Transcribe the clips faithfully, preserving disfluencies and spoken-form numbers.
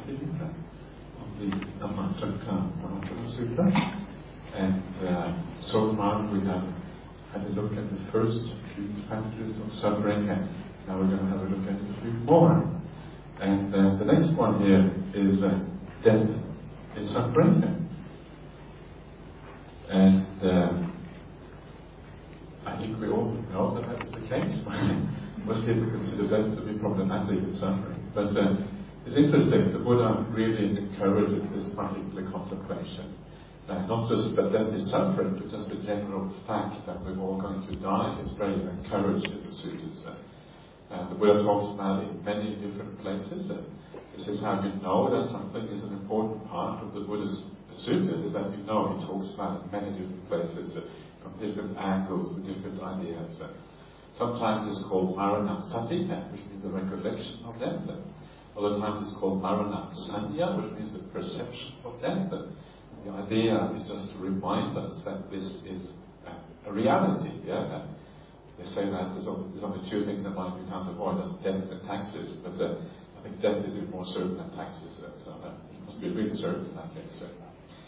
Sutta, of the Dhammatraka Paramana Sutta. And uh, so far we have had a look at the first few factors of suffering, and now we're going to have a look at a few more. And uh, the next one here is uh, death is suffering. And uh, I think we all know that that is the case. Most people consider death to be problematic and suffering. But uh, it's interesting, the Buddha really encourages this particular contemplation. Uh, not just that death is suffering, but just the general fact that we're all going to die is very encouraged in the suttas. Uh, the Buddha talks about it in many different places. Uh, this is how you know that something is an important part of the Buddha's sutta, is that you know he talks about it in many different places, uh, from different angles, with different ideas. Uh, sometimes it's called Maranasati, which means the recollection of death. Uh, other times it's called Maranasanya, which means the perception of death. Uh, The idea is just to remind us that this is a, a reality. Yeah? They say that there's only, there's only two things in life you can't avoid, that's death and taxes. But uh, I think death is even more certain than taxes. Uh, so uh, it must be really certain in that case. Uh.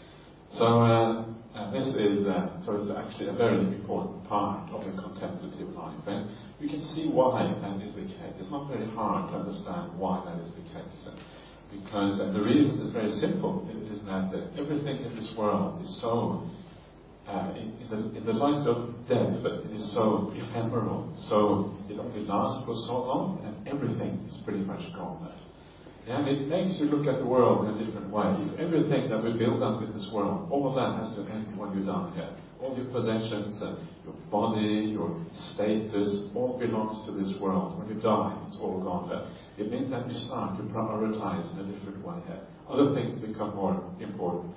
So uh, uh, this is uh, so it's actually a very important part of the contemplative life. And you can see why that is the case. It's not very hard to understand why that is the case. Uh, Because uh, the reason is very simple. It is that uh, everything in this world is so, uh, in, in, the, in the light of death, but it is so ephemeral. So it only lasts for so long, and everything is pretty much gone. Yeah, and it makes you look at the world in a different way. If everything that we build up in this world, all of that has to end when you die. Yeah? All your possessions, uh, your body, your status, all belongs to this world. When you die, it's all gone. Uh, It means that you start to prioritize in a different way. Other things become more important.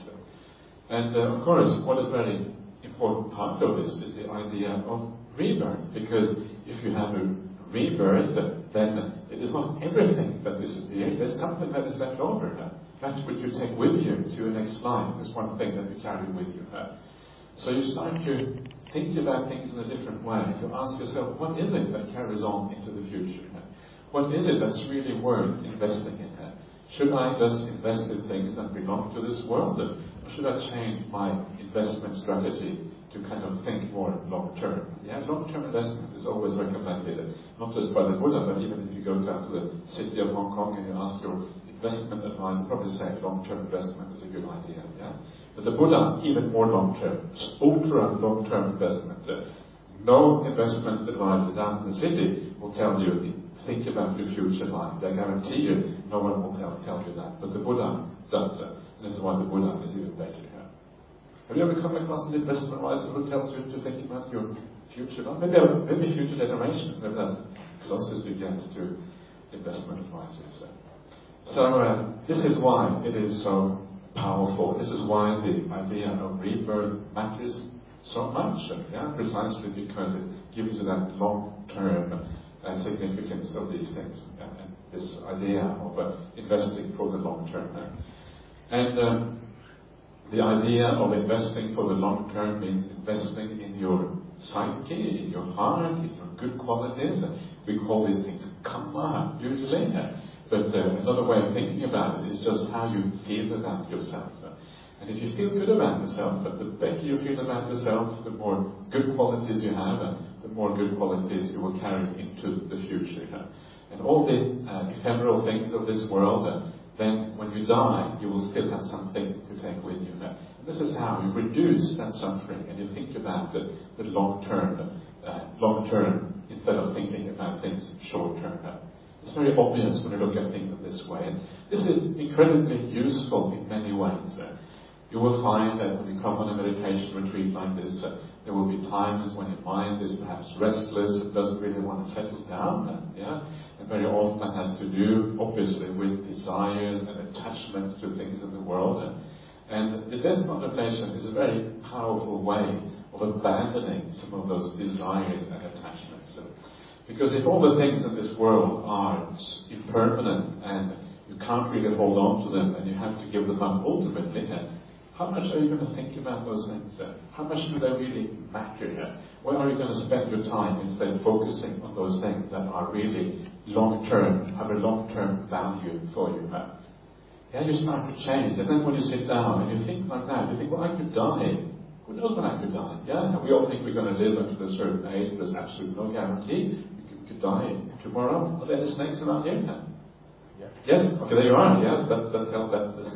And uh, of course, what is very important part of this is the idea of rebirth. Because if you have a rebirth, then it is not everything that disappears. There's something that is left over. That's what you take with you to your next life. There's one thing that you carry with you. So you start to think about things in a different way. You ask yourself, what is it that carries on into the future? What is it that's really worth investing in? Should I just invest in things that belong to this world? Or should I change my investment strategy to kind of think more long-term? Yeah, long-term investment is always recommended, not just by the Buddha, but even if you go down to the city of Hong Kong and you ask your investment advisor, they'll probably say long-term investment is a good idea. Yeah? But the Buddha, even more long-term, ultra long-term investment. No investment advisor down in the city will tell you think about your future life. I guarantee you, no one will tell, tell you that. But the Buddha does it. And this is why the Buddha is even better here. Have you ever come across an investment advisor who tells you to think about your future life? Maybe, maybe future generations. Maybe that's closest you get to investment advisors. So uh, this is why it is so powerful. This is why the idea of rebirth matters so much. Yeah? Precisely because it gives you that long-term Uh, significance of these things, and, and this idea of uh, investing for the long term. And um, the idea of investing for the long term means investing in your psyche, in your heart, in your good qualities. We call these things karma usually, but uh, another way of thinking about it is just how you feel about yourself. And if you feel good about yourself, the better you feel about yourself, the more good qualities you have, and the more good qualities you will carry into the future. And all the uh, ephemeral things of this world, uh, then when you die, you will still have something to take with you. And this is how you reduce that suffering, and you think about the, the long term, uh, long term, instead of thinking about things short term. It's very obvious when you look at things in this way. And this is incredibly useful in many ways. Uh, You will find that when you come on a meditation retreat like this, uh, there will be times when your mind is perhaps restless and doesn't really want to settle down. Uh, yeah? And very often that has to do, obviously, with desires and attachments to things in the world. And, and the death contemplation is a very powerful way of abandoning some of those desires and attachments. Uh, because if all the things in this world are impermanent and you can't really hold on to them and you have to give them up ultimately, uh, how much are you going to think about those things then? How much do they really matter here? Where are you going to spend your time instead of focusing on those things that are really long-term, have a long-term value for you? Yeah, you start to change. And then when you sit down and you think like that, you think, well, I could die. Who knows when I could die? Yeah, and we all think we're going to live until a certain age. There's absolutely no guarantee. You could, could die tomorrow. Are there any snakes around here now? Yeah. Yes? Okay, there you are. Yes, that, that's hell.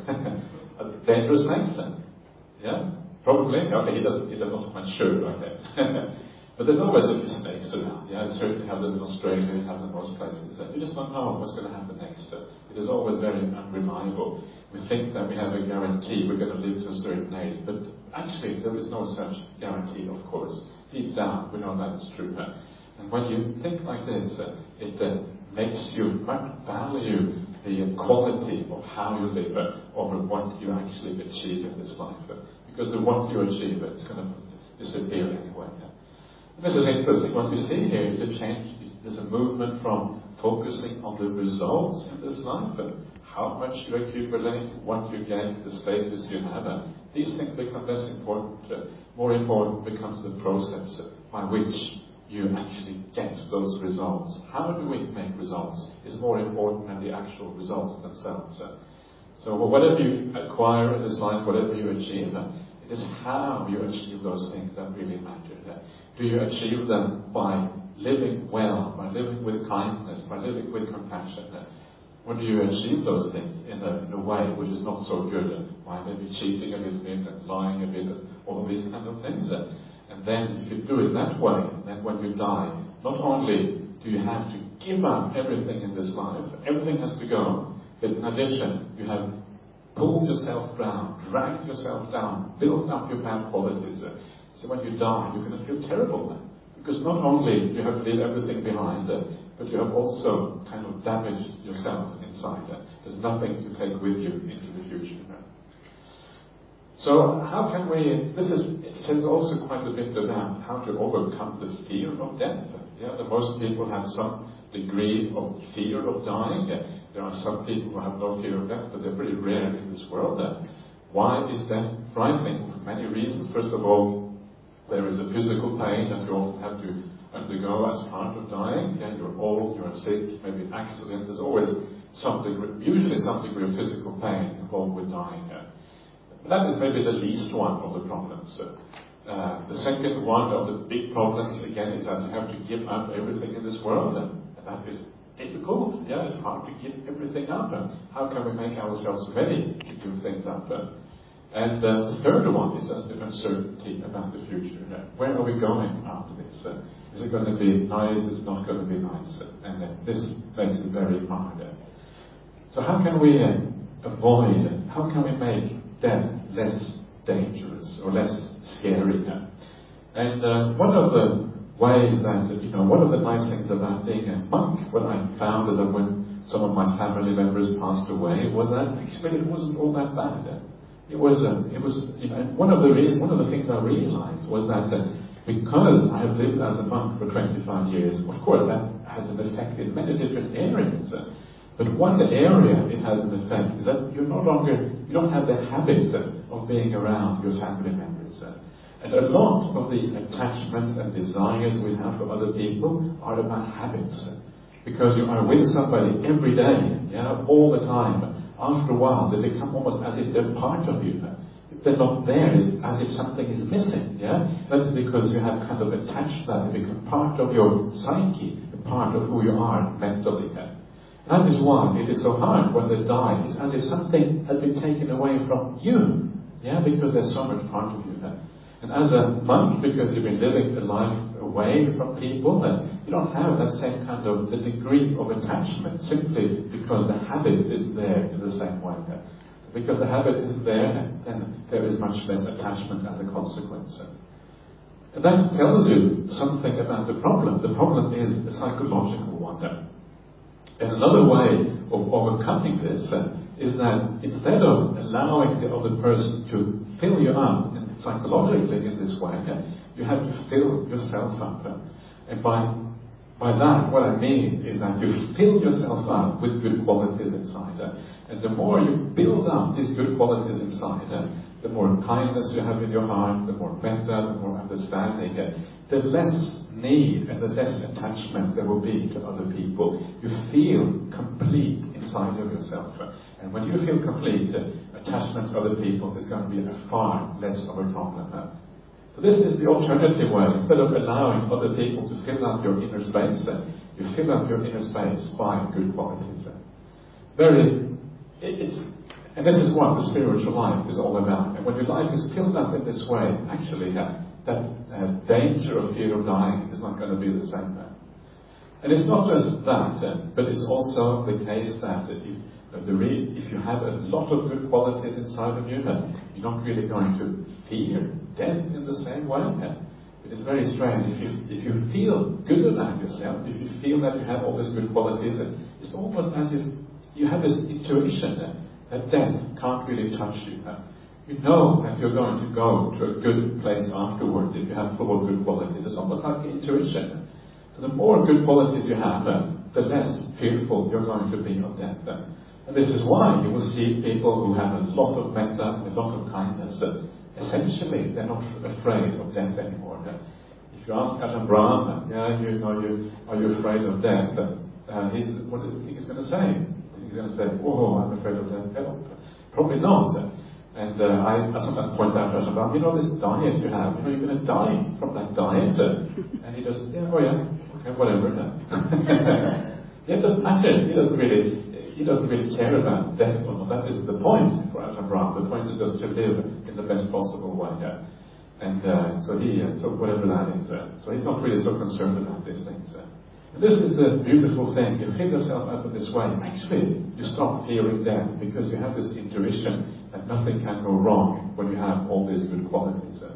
That, dangerous snakes then. Yeah? Probably. Okay, he doesn't, he doesn't quite sure. Okay. But there's always a few snakes around. Yeah, you certainly have them in Australia, you have them in most places. You just don't know what's going to happen next. It is always very unreliable. We think that we have a guarantee we're going to live to a certain age, but actually there is no such guarantee, of course. Deep down, we know that is true. And when you think like this, uh, it uh, makes you value the quality of how you live uh, over what you actually achieve in this life. Uh, because the what you achieve uh, is going to disappear anyway. Uh. This is interesting. What we see here is a change. There's a movement from focusing on the results in this life, and how much you accumulate, what you get, the status you have, and these things become less important. Uh, more important becomes the process uh, by which you actually get those results. How do we make results is more important than the actual results themselves. Uh, so whatever you acquire in this life, whatever you achieve, uh, it is how you achieve those things that really matter. Uh, do you achieve them by living well, by living with kindness, by living with compassion? Uh, Or do you achieve those things in a, in a way which is not so good, and by maybe cheating a little bit and lying a bit and all of these kind of things? And, and then if you do it that way, then when you die, not only do you have to give up everything in this life, everything has to go, but in addition, you have pulled yourself down, dragged yourself down, built up your bad qualities. So when you die, you're going to feel terrible then. Because not only do you have to leave everything behind, uh, but you have also kind of damaged yourself inside. Uh, there's nothing to take with you into the future. Uh. So how can we, this is, it says also quite a bit about how to overcome the fear of death. Uh, yeah, the most people have some degree of fear of dying. Uh, there are some people who have no fear of death, but they're pretty rare in this world. Uh, why is death frightening? For many reasons. First of all, there is a physical pain that you often have to undergo as part of dying. Yeah, you're old, you're sick, maybe an accident. There's always some degree, usually some degree of physical pain involved with dying. Uh, that is maybe the least one of the problems. Uh, the second one of the big problems, again, is that you have to give up everything in this world, and, and that is difficult. Yeah, it's hard to give everything up. And how can we make ourselves ready to give things up? Uh, And uh, the third one is just the uncertainty about the future. Uh, where are we going after this? Uh, is it going to be nice? Is it not going to be nice? Uh, and uh, this makes it very hard. Uh, so how can we uh, avoid, uh, how can we make death less dangerous or less scary? Uh, and uh, one of the ways that, you know, one of the nice things about being a monk, what I found is that when some of my family members passed away, was that actually it wasn't all that bad. Uh, It was, uh, it was, you know, one of the reasons, one of the things I realized was that uh, because I have lived as a monk for twenty-five years, of course that has an effect in many different areas. Uh, but one area it has an effect is that you're no longer, you don't have the habit uh, of being around your family members. Uh, and a lot of the attachments and desires we have for other people are about habits. Uh, because you are with somebody every day, yeah, all the time. After a while, they become almost as if they're part of you. If they're not there, it's as if something is missing. Yeah, that is because you have kind of attached that; they become part of your psyche, a part of who you are mentally. Yeah? That is why it is so hard when they die. It's as if something has been taken away from you. Yeah, because there's so much part of you. Yeah? And as a monk, because you've been living a life away from people, and you don't have that same kind of the degree of attachment simply because the habit isn't there in the same way. Because the habit isn't there, then there is much less attachment as a consequence. And that tells you something about the problem. The problem is a psychological one. And another way of overcoming this uh, is that instead of allowing the other person to fill you up psychologically in this way, uh, you have to fill yourself up. Uh, and by By that, what I mean is that you fill yourself up with good qualities inside. Uh, and the more you build up these good qualities inside, uh, the more kindness you have in your heart, the more better, the more understanding, uh, the less need and the less attachment there will be to other people. You feel complete inside of yourself. Uh, and And when you feel complete, uh, attachment to other people is going to be a far less of a problem. Uh, so this is the alternative way. Instead of allowing other people to fill up your inner space, uh, you fill up your inner space by good qualities. Uh, very, it, it's, and this is what the spiritual life is all about. And when your life is filled up in this way, actually, uh, that uh, danger of fear of dying is not going to be the same. Uh, And it's not just that, uh, but it's also the case that if, uh, the re- if you have a lot of good qualities inside of you, uh, you're not really going to fear death in the same way. Uh, it is very strange. If you, if you feel good about yourself, if you feel that you have all these good qualities, uh, it's almost as if you have this intuition uh, that death can't really touch you. Uh, you know that you're going to go to a good place afterwards if you have full of good qualities. It's almost like intuition. So the more good qualities you have, uh, the less fearful you're going to be of death. Uh, and this is why you will see people who have a lot of metta, a lot of kindness. Uh, essentially, they're not afraid of death anymore. Uh, if you ask Ajahn Brahm, yeah, you know, you, are you afraid of death? Uh, he's, what do you think he's going to say? He's going to say, oh, I'm afraid of death. Well, probably not. Uh, And uh, I, I sometimes point out to Ajahn Brahm, you know this diet you have, you know you're going to die from that diet. Uh, and he does, yeah, oh yeah, okay, whatever. Yeah, it doesn't matter. He doesn't really, he doesn't really care about death or not. That isn't the point for Ajahn Brahm. The point is just to live in the best possible way. Yeah. And uh, so he, uh, so whatever that is, uh, so he's not really so concerned about these things. Uh. And this is the beautiful thing. You fill yourself up in this way. Actually, you stop fearing death because you have this intuition that nothing can go wrong when you have all these good qualities. Uh.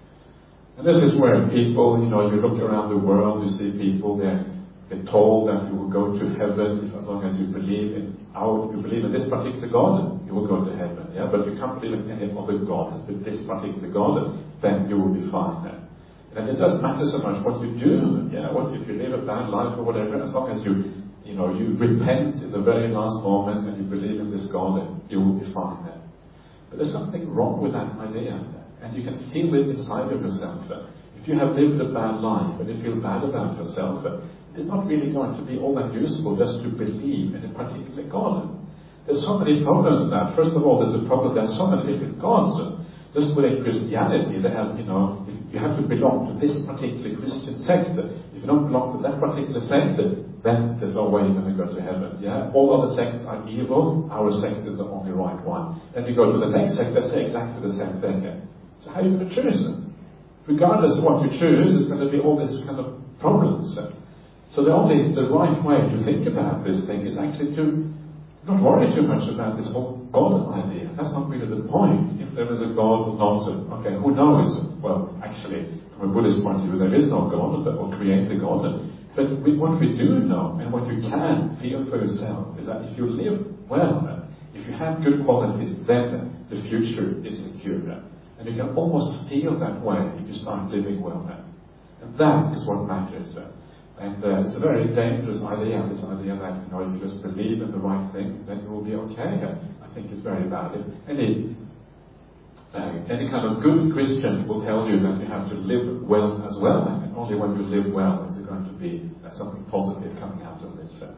And this is where people, you know, you look around the world, you see people, they're, they're told that you will go to heaven if, as long as you believe in our, you believe in this particular God, you will go to heaven. Yeah, but you can't believe in any other God, but this particular God, then you will be fine. Uh. And it doesn't matter so much what you do, yeah, what if you live a bad life or whatever, as long as you, you know, you repent in the very last moment and you believe in this God, then you will be fine. Uh. But there's something wrong with that idea, and you can feel it inside of yourself. If you have lived a bad life and you feel bad about yourself, it's not really going to be all that useful just to believe in a particular God. There's so many problems with that. First of all, there's the problem there's so many different gods. Just within Christianity, they have, you know, you have to belong to this particular Christian sect. If you don't belong to that particular sect, then there's no way you're going to go to heaven. Yeah, all other sects are evil. Our sect is the only right one. Then you go to the next sect, they say exactly the same thing. So how are you going to choose them? Regardless of what you choose, it's going to be all this kind of problems. So the only the right way to think about this thing is actually to not worry too much about this whole God idea. That's not really the point. If there is a God or not, okay, who knows? Well, actually, from a Buddhist point of view, there is no God or creator God. But we, what we do know, and what you can feel for yourself, is that if you live well, if you have good qualities, then the future is secure. And you can almost feel that way if you start living well. And that is what matters. And uh, it's a very dangerous idea, this idea that, you know, if you just believe in the right thing, then you will be okay. I think it's very bad. Any, uh, any kind of good Christian will tell you that you have to live well as well, and only when you live well is it going to be uh, something positive coming out of this. Uh.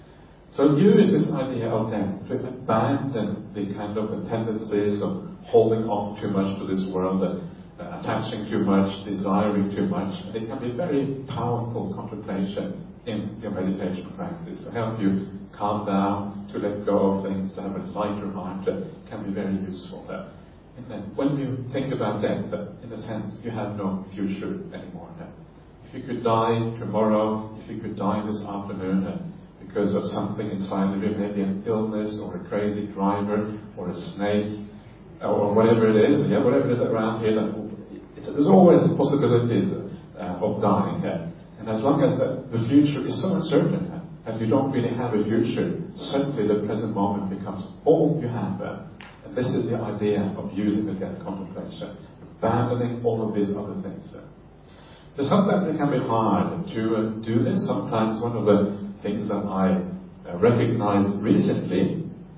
So use this idea of them to abandon the kind of the tendencies of holding on too much to this world, uh, uh, attaching too much, desiring too much. And it can be very powerful contemplation in your meditation practice to help you calm down, to let go of things, to have a lighter heart. Uh, can be very useful. Uh, and then when you think about death, uh, in a sense, you have no future anymore. Uh, if you could die tomorrow, if you could die this afternoon, uh, because of something inside of you, maybe an illness or a crazy driver or a snake or whatever it is, yeah, whatever it is around here, that it's, there's always possibilities uh, of dying. Uh, and as long as the, the future is so uncertain, uh, as you don't really have a future, suddenly the present moment becomes all you have. Uh, and this is the idea of using the death contemplation, abandoning all of these other things. Uh. So sometimes it can be hard to uh, do this. Sometimes one of the things that I uh, recognized recently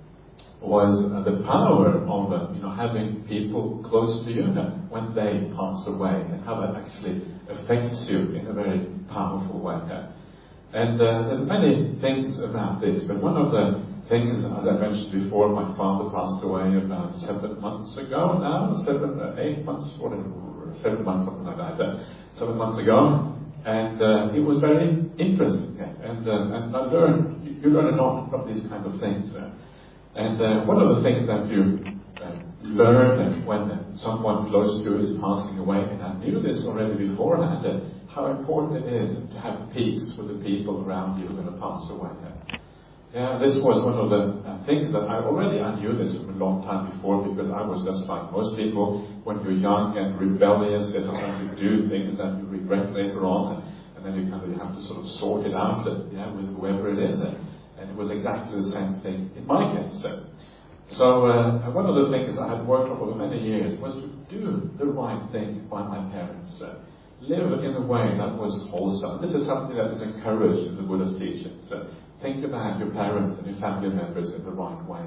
was uh, the power of uh, you know having people close to you uh, when they pass away, and how that actually affects you in a very powerful way. Uh, and uh, there's many things about this, but one of the things, as I mentioned before, my father passed away about seven months ago now, seven, uh, eight months, whatever, seven months, something like that, uh, seven months ago. And uh, it was very interesting. Yeah. And, uh, and I learned, you, you learn a lot from these kind of things. Uh, and uh, one of the things that you uh, learn when someone close to you is passing away, and I knew this already beforehand, uh, how important it is to have peace with the people around you who are going to pass away. Uh, Yeah, this was one of the uh, things that I already I knew this from a long time before, because I was just like most people. When you're young and rebellious, there's sometimes you do things that you regret later on, and, and then you kind of you have to sort of sort it out, uh, yeah, with whoever it is. And, and it was exactly the same thing in my case. Uh, so uh, one of the things I had worked on over many years was to do the right thing by my parents. Uh, live in a way that was wholesome. This is something that is encouraged in the Buddha's teachings. Uh, Think about your parents and your family members in the right way.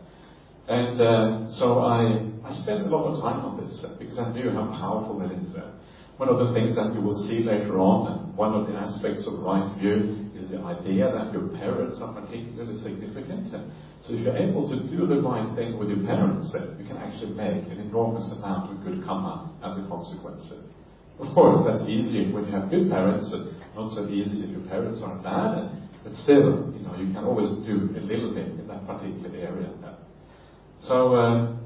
And uh, so I, I spent a lot of time on this uh, because I knew how powerful it is. Uh, one of the things that you will see later on, and one of the aspects of right view, is the idea that your parents are particularly significant. Uh, so if you're able to do the right thing with your parents, uh, you can actually make an enormous amount of good karma as a consequence. Uh, of course, that's easy when you have good parents, and not so easy if your parents are bad. Uh, But still, you know, you can always do a little bit in that particular area. So, uh,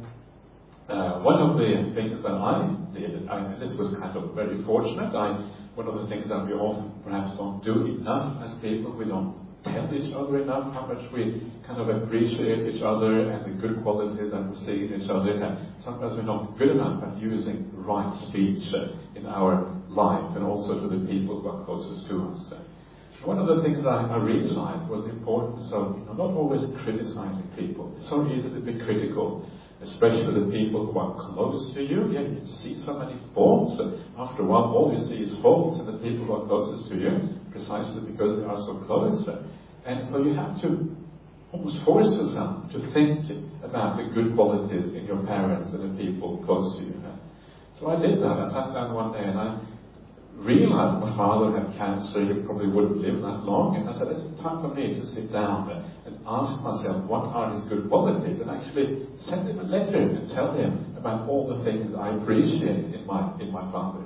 uh, one of the things that I did, I, this was kind of very fortunate. I, one of the things that we often perhaps don't do enough as people, we don't tell each other enough how much we kind of appreciate each other and the good qualities that we see in each other. And sometimes we're not good enough at using the right speech in our life, and also to the people who are closest to us. One of the things I, I realized was the importance of, you know, not always criticizing people. It's so easy to be critical, especially the people who are close to you. Yeah, you can see so many faults. After a while, all you see is faults in the people who are closest to you, precisely because they are so close. And so you have to almost force yourself to think about the good qualities in your parents and the people close to you. So I did that. I sat down one day and I realized my father had cancer. He probably wouldn't live that long. And I said, it's time for me to sit down and ask myself, what are his good qualities? And actually send him a letter and tell him about all the things I appreciate in my in my father.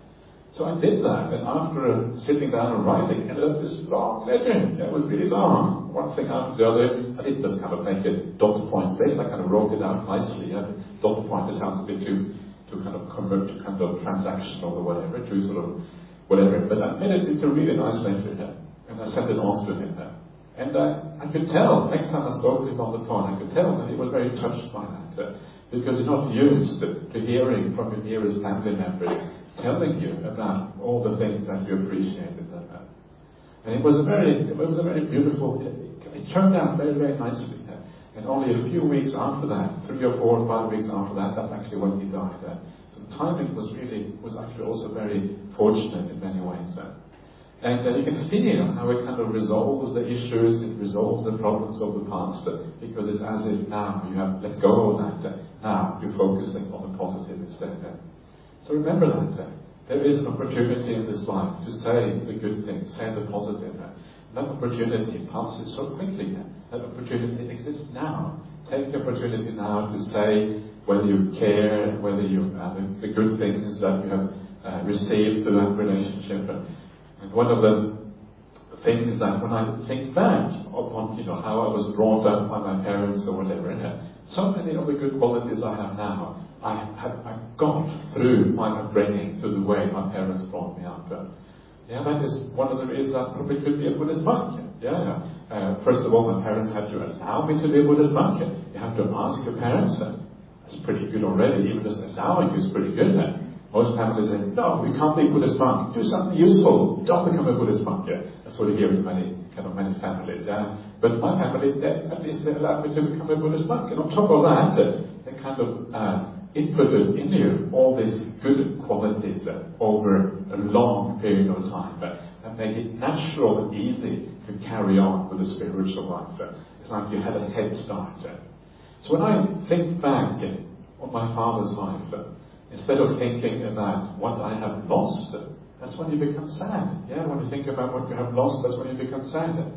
So I did that. And after uh, sitting down and writing, I ended up this long letter. It was really long. One thing after the other. I didn't just kind of make a dot point list. I kind of wrote it out nicely. Yeah, dot point, it sounds a bit too to kind of convert to kind of transactional or whatever, to sort of whatever. But I made it into a really nice letter here, and I sent it off to him there. And uh, I could tell, next time I spoke to him on the phone, I could tell that he was very touched by that, uh, because you're not used to, to hearing from your nearest family members telling you about all the things that you appreciated. Uh, and it was a very, it was a very beautiful, it, it turned out very, very nicely. Uh, And only a few weeks after that, three or four or five weeks after that, that's actually when he died. Uh, so the timing was really, was actually also very fortunate in many ways. Uh. And uh, you can feel how it kind of resolves the issues, it resolves the problems of the past, uh, because it's as if now you have let go of that. Uh, now you're focusing on the positive instead. Uh. So remember that. Uh, there is an opportunity in this life to say the good things, say the positive. Uh. That opportunity passes so quickly. Uh. That opportunity exists now. Take the opportunity now to say whether you care, whether you uh, the, the good things that you have uh, received through that relationship. And one of the things that when I think back upon, you know, how I was brought up by my parents or whatever, so many of the good qualities I have now, I have I got through my upbringing, through the way my parents brought me up. Yeah, that is one of the reasons I probably could be a Buddhist monk. Yeah. Uh, first of all, my parents had to allow me to be a Buddhist monk. You have to ask your parents. Uh, that's pretty good already. Even just allowing you is pretty good. Uh, most families say, no, we can't be a Buddhist monk. Do something useful. Don't become a Buddhist monk. Yeah. That's what you hear in many, kind of many families. Yeah. But my family, they, at least they allowed me to become a Buddhist monk. And on top of that, uh, they kind of uh, inputted in you all these good qualities uh, over a long period of time uh, that made it natural and easy to carry on with the spiritual life. Uh, it's like you had a head start. Uh. So when I think back uh, on my father's life, uh, instead of thinking about what I have lost, uh, that's when you become sad. Yeah, when you think about what you have lost, that's when you become sad. Uh. Instead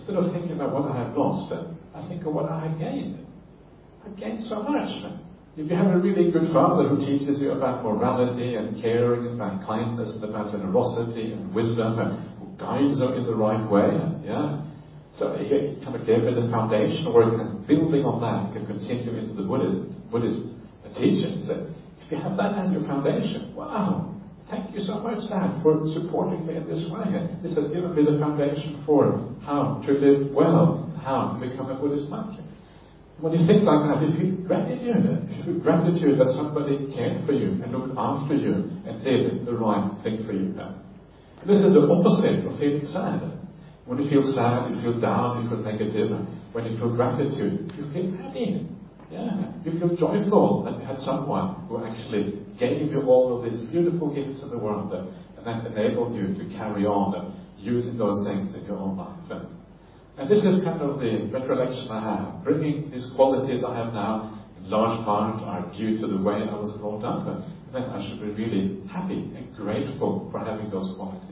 instead of thinking about what I have lost, I think of what I have gained. I've gained so much. If you have a really good father who teaches you about morality and caring, and about kindness, and about generosity and wisdom, and who guides you in the right way, yeah. So he kind of gave me the foundation work, and building on that can continue into the Buddhist, Buddhist teachings. If you have that as your foundation, wow, thank you so much, Dad, for supporting me in this way. This has given me the foundation for how to live well, how to become a Buddhist monk. When you think like that, you feel gratitude. You feel gratitude that somebody cared for you and looked after you and did the right thing for you. And this is the opposite of feeling sad. When you feel sad, you feel down, you feel negative. When you feel gratitude, you feel happy. Yeah, you feel joyful that you had someone who actually gave you all of these beautiful gifts in the world, and that enabled you to carry on using those things in your own life. And this is kind of the recollection I have. Bringing these qualities I have now, in large part, are due to the way I was brought up, and that I should be really happy and grateful for having those qualities.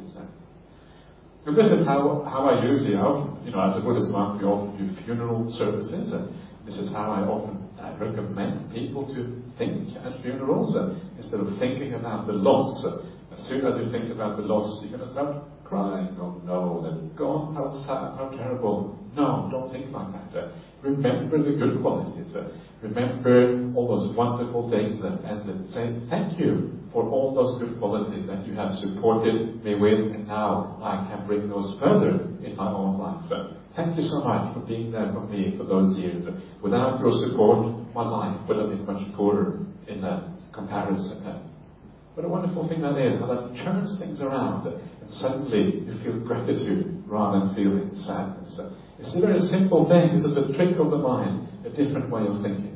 And this is how, how I usually, you know, as a Buddhist monk, we often do funeral services, and this is how I often I recommend people to think at funerals, and instead of thinking about the loss. As soon as you think about the loss, you're going to start crying. Oh no, they're gone, how sad, how terrible. No, don't think like that. Uh, remember the good qualities. Uh, remember all those wonderful things, uh, and uh, say thank you for all those good qualities that you have supported me with, and now I can bring those further in my own life. Uh, thank you so much for being there for me for those years. Uh, without your support, my life would have been much poorer in uh, comparison. Uh, What a wonderful thing that is, how that turns things around, and suddenly you feel gratitude rather than feeling sadness. It's a very simple thing. It's a trick of the mind, a different way of thinking.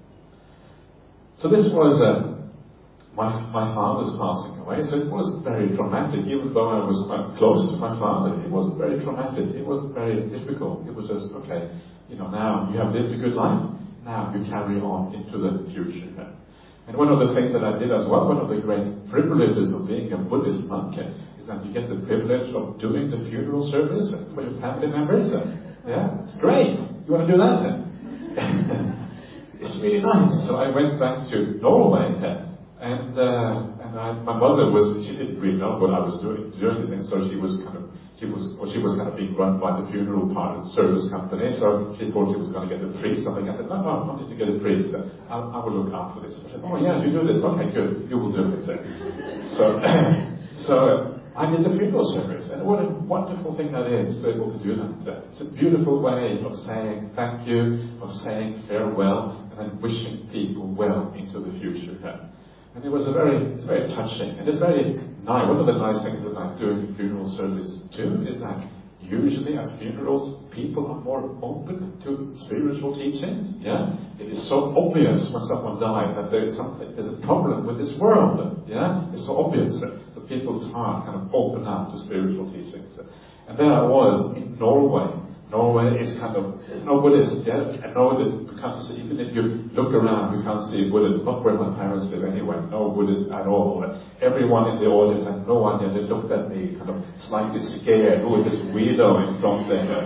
So this was uh, my, my father's passing away, so it wasn't very traumatic, even though I was quite close to my father. It wasn't very traumatic, it wasn't very difficult. It was just, okay, you know, now you have lived a good life, now you carry on into the future. And one of the things that I did as well, one of the great privileges of being a Buddhist monk, is that you get the privilege of doing the funeral service for your family members. Yeah, it's great. You want to do that then? It's really nice. So I went back to Norway, and uh, and I, my mother was, she didn't really know what I was doing, doing and so she was kind of, she was, well, she was kind of being run by the funeral part of the service company, so she thought she was going to get a priest. Something. I said, no, no, I don't need to get a priest. I, I will look after this. I said, oh yeah, you do this. Okay, good. You will do it. So, so I did the funeral service, and what a wonderful thing that is to be able to do that. It's a beautiful way of saying thank you, of saying farewell, and then wishing people well into the future. And it was a very, it's very touching, and it's very nice. One of the nice things about doing a funeral service too is that usually at funerals people are more open to spiritual teachings. Yeah, it is so obvious when someone died that there is something, there's a problem with this world. Yeah, it's so obvious. So people's heart kind of open up to spiritual teachings. And there I was in Norway. Norway is kind of, there's no Buddhist yet, and no Buddhist, you can't see, even if you look around, you can't see a Buddhist, not where my parents live anyway, no Buddhist at all. Everyone in the audience had no idea, they looked at me kind of slightly scared, who is this weirdo in front there?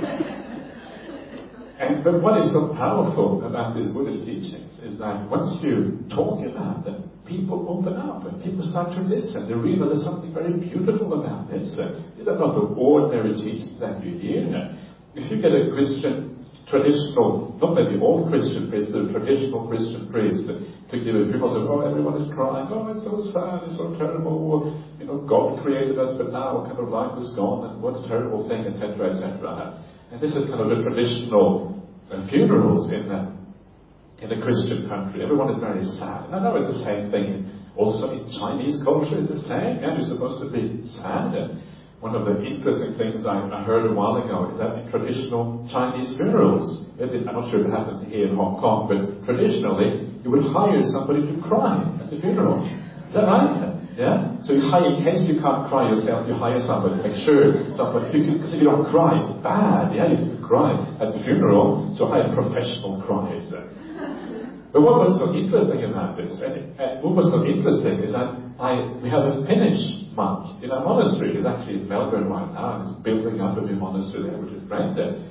And, but what is so powerful about these Buddhist teachings is that once you talk about them, people open up and people start to listen. They realize there's something very beautiful about this. These are not the ordinary teachings that you hear. If you get a Christian, traditional, not maybe all Christian priest, but a traditional Christian priest, to give it, people say, oh, everyone is crying, oh, it's so sad, it's so terrible, you know, God created us, but now what kind of life is gone, and what a terrible thing, et cetera, et cetera. And this is kind of the traditional uh, funerals in the, in the Christian country. Everyone is very sad. And I know it's the same thing also in Chinese culture, it's the same, and you're supposed to be sad. And one of the interesting things I, I heard a while ago is that in traditional Chinese funerals, it, I'm not sure if it happens here in Hong Kong, but traditionally, you would hire somebody to cry at the funeral. Is that right? Yeah? So you hire, in case you can't cry yourself, you hire somebody to make sure somebody, because if you don't cry, it's bad. Yeah, you can cry at the funeral, so hire professional cries. But what was so interesting about this, and, and what was so interesting is that I, we have a Finnish monk in our monastery. He's actually in Melbourne right now, and he's building up a new monastery there, which is great there.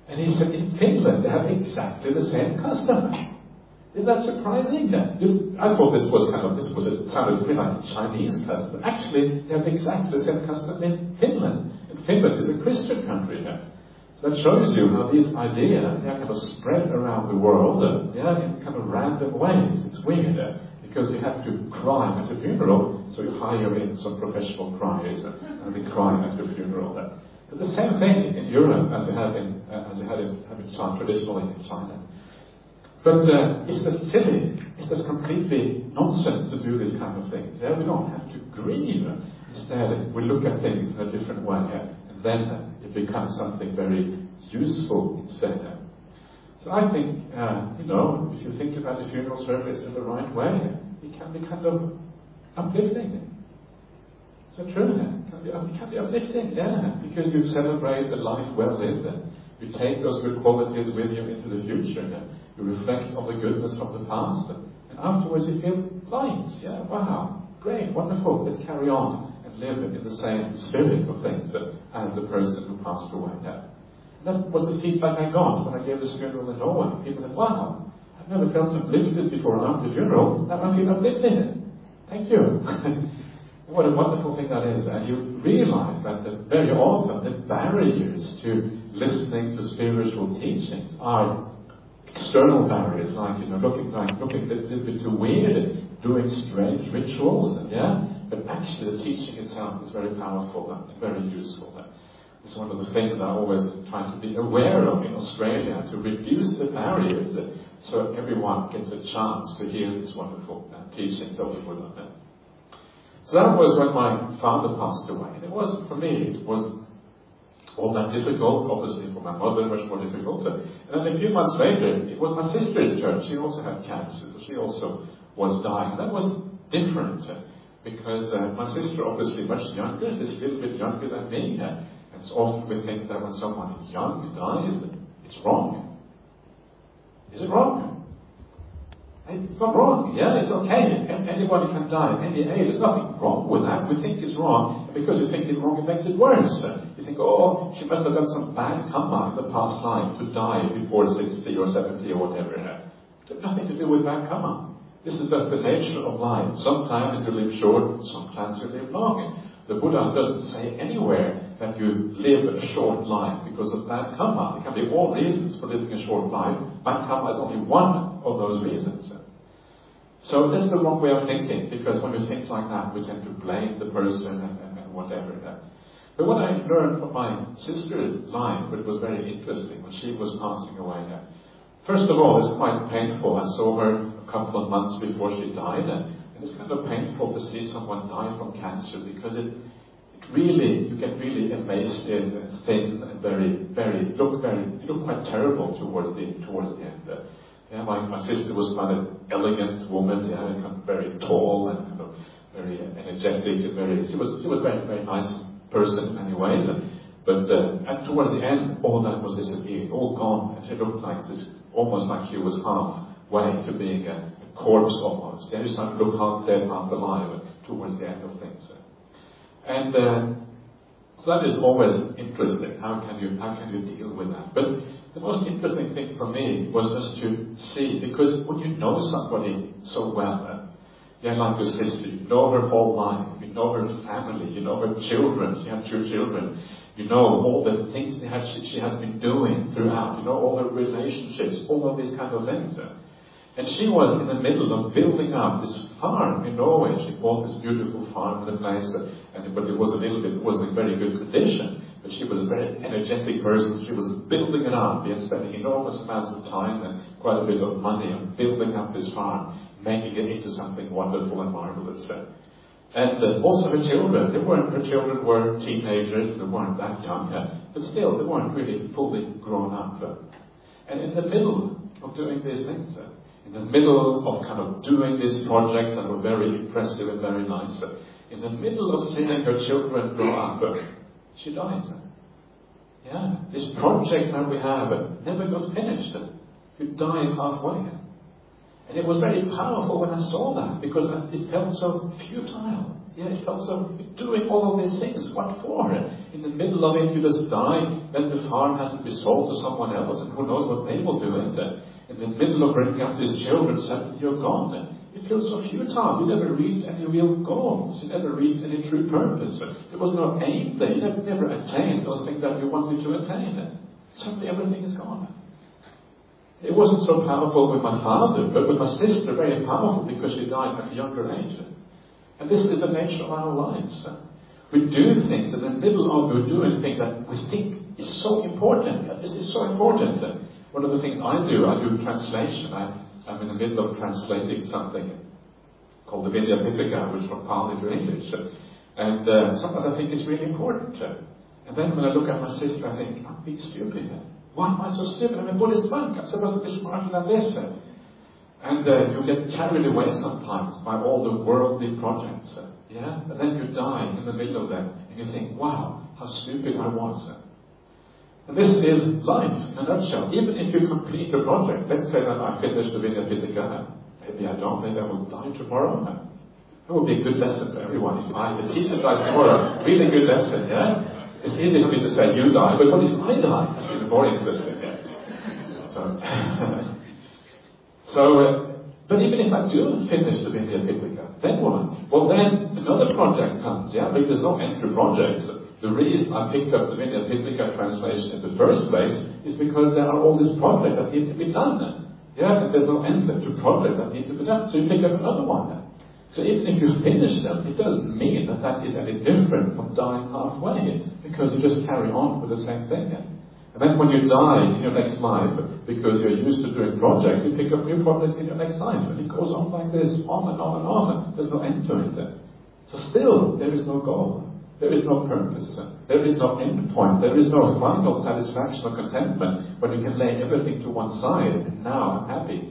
And he said, in Finland, they have exactly the same custom. Isn't that surprising? I thought this was kind of, this was a sounded a bit like a Chinese custom. Actually, they have exactly the same custom in Finland. And Finland is a Christian country here. So that shows you how these ideas, they are kind of spread around the world, uh, yeah, in kind of random ways. It's weird, uh, because you have to cry at a funeral, so you hire in some professional criers, uh, and they cry at your funeral. Uh. But the same thing in Europe as you have in, uh, as you had in, have in China, traditionally in China. But uh, it's just silly. It's just completely nonsense to do these kind of things. Yeah? We don't have to grieve. Instead, we look at things in a different way, yeah? And then uh, it becomes something very useful instead. Uh. So I think, uh, you know, if you think about the funeral service in the right way, it can be kind of uplifting. So true, it can be, it can be uplifting, yeah, because you celebrate the life well lived. You take those good qualities with you into the future. Yeah? You reflect on the goodness of the past, and afterwards you feel light. Yeah, wow, great, wonderful. Let's carry on and live in the same spirit of things as the person who passed away. Yeah. And that was the feedback I got when I gave this funeral in Norway. People said, "Wow, I've never felt uplifted before after the funeral. Now I feel uplifted. Thank you." What a wonderful thing that is. And you realize that the, very often the barriers to listening to spiritual teachings are external barriers, like, you know, looking like looking a little bit too weird, doing strange rituals, and yeah. But actually, the teaching itself is very powerful and very useful. It's one of the things I always try to be aware of in Australia, to reduce the barriers, so everyone gets a chance to hear this wonderful uh, teachings of the Buddha. So that was when my father passed away, and it was, for me, it was all that difficult. Obviously for my mother, much more difficult. And then a few months later, it was my sister's turn. She also had cancer, so she also was dying. That was different, uh, because uh, my sister, obviously much younger, is a little bit younger than me. Uh, and so often we think that when someone young dies, it's wrong. Is it wrong? It's not wrong, yeah, it's okay. Anybody can die at any age. There's nothing wrong with that. We think it's wrong, and because you think it's wrong, it makes it worse. You think, oh, she must have done some bad karma in the past life to die before sixty or seventy or whatever. It's nothing to do with bad karma. This is just the nature of life. Sometimes you live short, sometimes you live long. The Buddha doesn't say anywhere that you live a short life because of bad karma. There can be all reasons for living a short life. Bad karma is only one of those reasons. So that's the wrong way of thinking, because when we think like that, we tend to blame the person and, and, and whatever. But what I learned from my sister's life, which was very interesting, when she was passing away, first of all, it's quite painful. I saw her a couple of months before she died, and it's kind of painful to see someone die from cancer, because it, it really, you get really emaciated and thin and very, very, look very, you look quite terrible towards the towards the end. Yeah, my, my sister was quite an elegant woman, yeah, kind of very tall and kind of very energetic and very, she was, she was a very, very nice person in many ways. And, but, uh, and towards the end, all that was disappearing, all gone. And she looked like this, almost like she was halfway to being a, a corpse almost. Yeah, she started to look half dead, half alive towards the end of things. And, uh, so that is always interesting. How can you, how can you deal with that? But the most interesting thing for me was just to see, because when you know somebody so well, uh, yeah, like your sister, you know her whole life, you know her family, you know her children, she had two children, you know all the things they had, she, she has been doing throughout, you know all her relationships, all of these kind of things. Uh, and she was in the middle of building up this farm in Norway. She bought this beautiful farm in the place, uh, and, but it was a little bit, it wasn't in very good condition. But she was a very energetic person. She was building it up, yeah, spending enormous amounts of time and quite a bit of money on building up this farm, making it into something wonderful and marvelous. And uh, also her children, they weren't, her children were teenagers, they weren't that young, uh, but still, they weren't really fully grown up. Uh. And in the middle of doing these things, uh, in the middle of kind of doing these projects that were very impressive and very nice, uh, in the middle of seeing her children grow up, uh, she dies. Yeah, this project that we have never got finished. You die halfway. And And it was very powerful when I saw that, because it felt so futile. Yeah, it felt so, doing all of these things, what for? In the middle of it, you just die, then the farm has to be sold to someone else, and who knows what they will do with it. In the middle of bringing up these children, suddenly you're gone. It feels so futile. You never reached any real goals. You never reached any true purpose. There was no aim there. You never, never attained those things that you wanted to attain. Suddenly everything is gone. It wasn't so powerful with my father, but with my sister, very powerful because she died at a younger age. And this is the nature of our lives. We do things in the middle of we're doing things that we think is so important. This is so important. One of the things I do, I do translation. I, I'm in the middle of translating something called the Vinaya Pitaka, which is from Pali to English. And uh, sometimes I think it's really important. And then when I look at my sister, I think, I'm being stupid. Why am I so stupid? I'm a Buddhist monk. I'm supposed to be smarter than this. And uh, you get carried away sometimes by all the worldly projects. Uh, yeah? And then you die in the middle of them. And you think, wow, how stupid I was. Uh. And this is life in a nutshell. Even if you complete the project, let's say that I finish the Vinaya Pitaka. Maybe I don't, maybe I will die tomorrow. Uh. That would be a good lesson for everyone. If I, the teacher dies tomorrow, really good lesson, yeah? It's easy for me to say you die, but what if I die? That's even more interesting, yeah? So, so uh, but even if I do finish the Vinaya Pitaka, then what? Well, then another project comes, yeah? Because there's no end to projects. The reason I picked up the Vinaya Pitaka translation in the first place is because there are all these projects that need to be done. Yeah, and there's no end to projects that need to be done. So you pick up another one. So even if you finish them, it doesn't mean that that is any different from dying halfway, because you just carry on with the same thing. And then when you die in your next life, because you're used to doing projects, you pick up new projects in your next life, and it goes on like this, on and on and on. There's no end to it. So still, there is no goal. There is no purpose. There is no end point. There is no final satisfaction or contentment when you can lay everything to one side, and now I'm happy.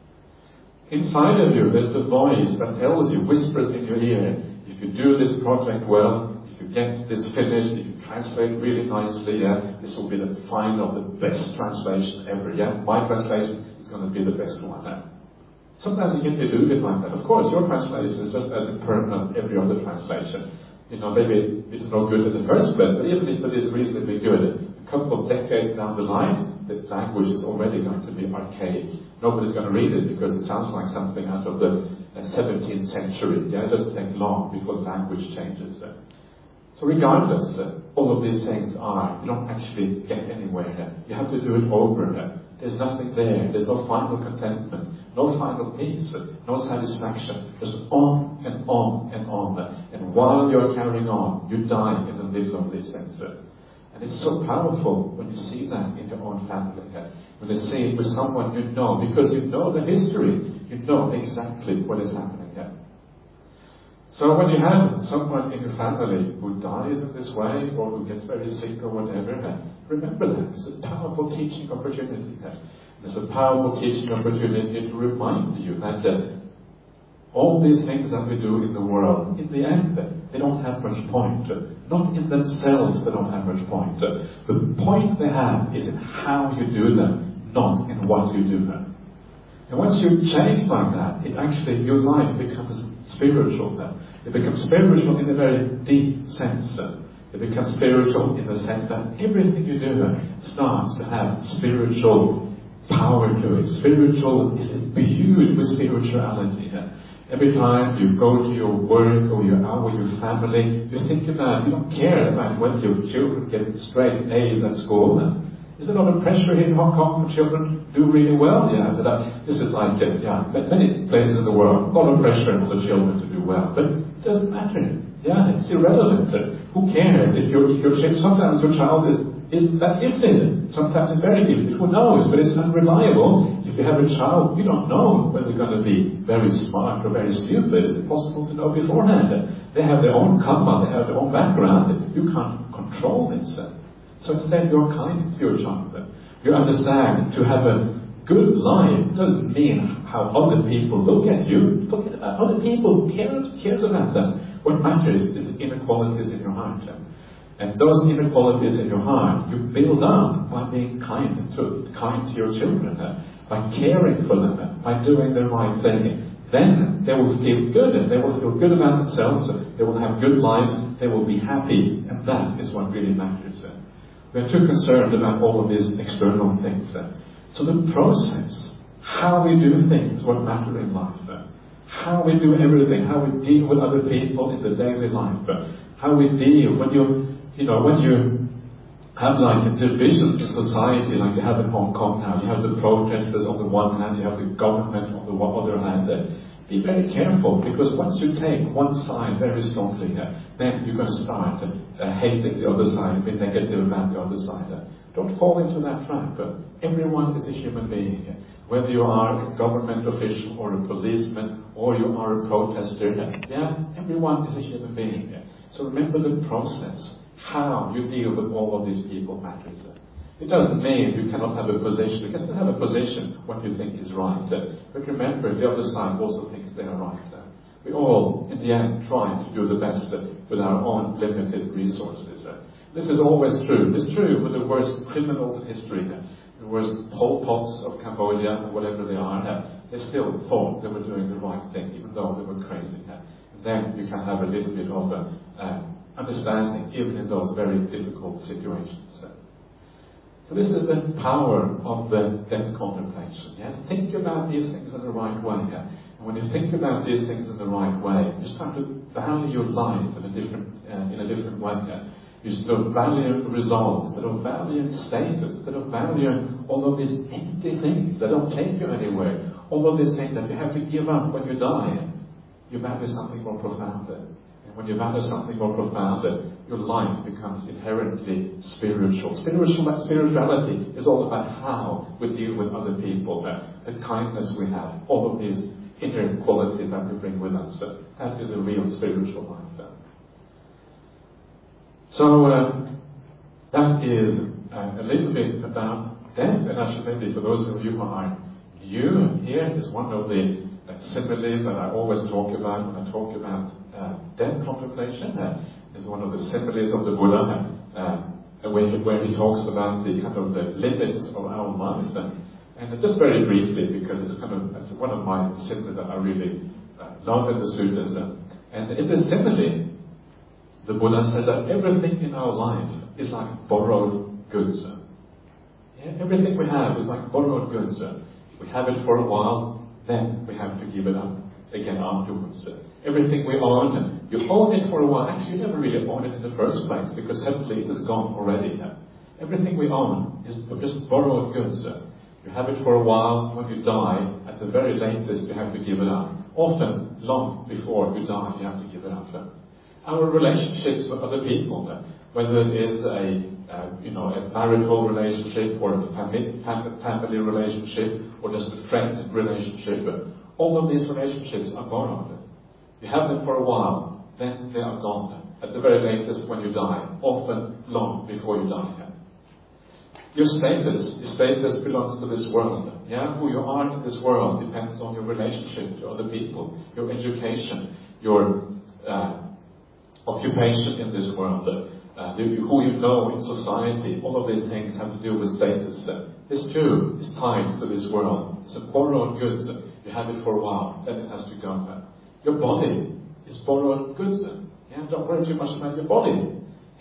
Inside of you, there's the voice that tells you, whispers in your ear, if you do this project well, if you get this finished, if you translate really nicely, yeah, this will be the final, the best translation ever, yeah? My translation is going to be the best one. Yeah? Sometimes it can be a little bit like that. Of course, your translation is just as impermanent as every other translation. You know, maybe it's no good in the first place, but even if it is reasonably good, a couple of decades down the line, the language is already going to be archaic. Nobody's going to read it because it sounds like something out of the uh, seventeenth century. Yeah, it doesn't take long before the language changes. Uh. So regardless, uh, all of these things are, you don't actually get anywhere. Uh. You have to do it over. Uh. There's nothing there. There's no final contentment, no final peace, uh, no satisfaction. Just on and on and on. Uh. And while you're carrying on, you die in the middle of these things. Uh. And it's so powerful when you see that in your own family. Uh. When you see it with someone you know, because you know the history, you know exactly what is happening here. So when you have someone in your family who dies in this way, or who gets very sick or whatever, remember that. It's a powerful teaching opportunity. It's a powerful teaching opportunity to remind you that uh, all these things that we do in the world, in the end, they don't have much point. Not in themselves, they don't have much point. The point they have is in how you do them, not in what you do them. And once you change like that, it actually, your life becomes spiritual. It becomes spiritual in a very deep sense. It becomes spiritual in the sense that everything you do starts to have spiritual power to it. Spiritual is imbued with spirituality. Every time you go to your work or you're out with your family, you think about, you don't care about whether your children get straight A's at school. Is there a lot of pressure here in Hong Kong for children to do really well? Yeah, so that, this is like, uh, yeah, many places in the world, a lot of pressure for the children to do well. But it doesn't matter. Yeah, it's irrelevant. Who cares if your, your child, sometimes your child is, isn't that gifted. Sometimes it's very gifted. Who knows? But it's unreliable. If you have a child, you don't know whether they're going to be very smart or very stupid. It's impossible to know beforehand. They have their own karma, they have their own background. You can't control this. So instead, you're kind to your child. You understand to have a good life doesn't mean how other people look at you. Forget about other people. Who cares, cares about them? What matters is the inequalities in your heart. And those inequalities in your heart, you build up by being kind to, kind to your children. by caring for them, by doing the right thing, then they will feel good, and they will feel good about themselves, they will have good lives, they will be happy, and that is what really matters. We are too concerned about all of these external things. So the process, how we do things, is what matters in life. How we do everything, how we deal with other people in the daily life, how we deal when you, you know, when you have like a division in society, like you have in Hong Kong now. You have the protesters on the one hand, you have the government on the other hand. Be very careful, because once you take one side very strongly, uh, then you're going to start uh, hating the other side, be negative about the other side. Uh, don't fall into that trap. Uh, everyone is a human being. Uh, whether you are a government official or a policeman or you are a protester, uh, yeah, everyone is a human being. Uh, so remember the process. How you deal with all of these people matters. Uh, It doesn't mean you cannot have a position. You can still have a position what you think is right. Uh, but remember, the other side also thinks they are right. Uh, we all, in the end, try to do the best uh, with our own limited resources. Uh, this is always true. It's true with the worst criminals in history, uh, the worst Pol Pots of Cambodia, or whatever they are. Uh, they still thought they were doing the right thing, even though they were crazy. Uh, and then you can have a little bit of uh, uh, understanding, even in those very difficult situations. Uh, So this is the power of the death contemplation. Yes? Think about these things in the right way. Yeah? And when you think about these things in the right way, you start to value your life in a different, uh, in a different way. Yeah? You start valuing results, instead of valuing status, instead of valuing all of these empty things that don't take you anywhere, all of these things that you have to give up when you die. You value something more profound. And when you value something more profound, your life becomes inherently spiritual. Spiritual spirituality is all about how we deal with other people, uh, the kindness we have, all of these inner qualities that we bring with us. Uh, that is a real spiritual life. Uh. So uh, that is uh, a little bit about death, and actually maybe for those of you who are new here, is one of the uh, similes that I always talk about when I talk about uh, death contemplation. Uh, is one of the similes of the Buddha, uh, where, he, where he talks about the kind of the limits of our life. And, and just very briefly, because it's kind of it's one of my similes that I really uh, love in the sutras. And, and in the simile, the Buddha said that everything in our life is like borrowed goods. Yeah, everything we have is like borrowed goods. We have it for a while, then we have to give it up again afterwards. Everything we own, you own it for a while. Actually, you never really own it in the first place, because heavily it is gone already. Everything we own is just borrowed goods. You have it for a while. When you die, at the very latest, you have to give it up. Often, long before you die, you have to give it up. Our relationships with other people, whether it is a uh, you know a marital relationship or a family, family relationship or just a friend relationship, all of these relationships are borrowed. You have them for a while, then they are gone. At the very latest, when you die, often long before you die. Your status, your status belongs to this world. Yeah, who you are in this world depends on your relationship to other people, your education, your uh, occupation in this world, uh, who you know in society. All of these things have to do with status. This too is tied to this world. It's a borrowed goods. You have it for a while, then it has to go. Your body is borrowed goods. Yeah, don't worry too much about your body.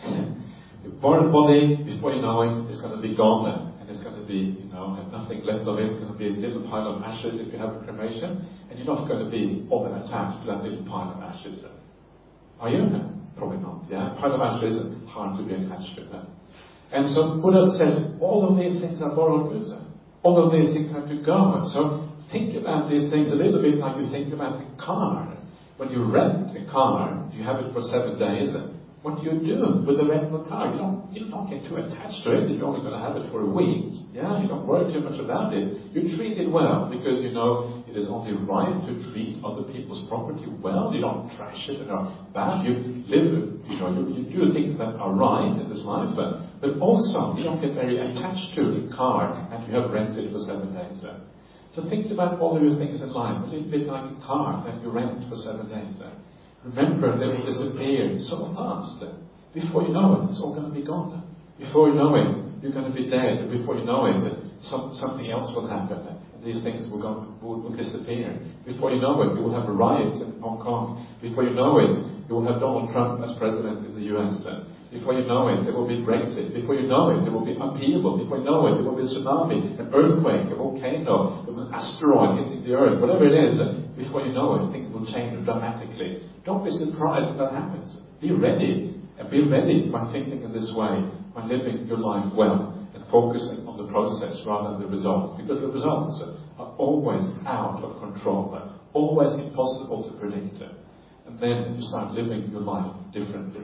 Your borrowed body, before you know it, is going to be gone, and it's going to be, you know, nothing left of it. It's going to be a little pile of ashes if you have a cremation, and you're not going to be all that attached to that little pile of ashes. Are you? Probably not. Yeah, a pile of ashes is hard to be attached to. And so Buddha says all of these things are borrowed goods. All of these things have to go. So think about these things a little bit like you think about a car. When you rent a car, you have it for seven days. What do you do with the rental car? You don't, you don't get too attached to it. You're only going to have it for a week. Yeah, you don't worry too much about it. You treat it well because you know it is only right to treat other people's property well. You don't trash it or bad. You live, you know, you, you do things that are right in this life. But, but also, you don't get very attached to the car and you have rented for seven days. So think about all of your things in life, a little bit like a car that you rent for seven days. Remember, they will disappear so fast. Before you know it, it's all going to be gone. Before you know it, you're going to be dead. Before you know it, some, something else will happen. these things will, go, will, will disappear. Before you know it, you will have riots in Hong Kong. Before you know it, you will have Donald Trump as president in the U S. Before you know it, there will be Brexit. Before you know it, there will be upheaval. Before you know it, there will be a tsunami, an earthquake, a volcano, an asteroid hitting the earth, whatever it is. Before you know it, things will change dramatically. Don't be surprised if that happens. Be ready. And be ready by thinking in this way, by living your life well, and focusing on the process rather than the results. Because the results are always out of control, always impossible to predict. And then you start living your life differently.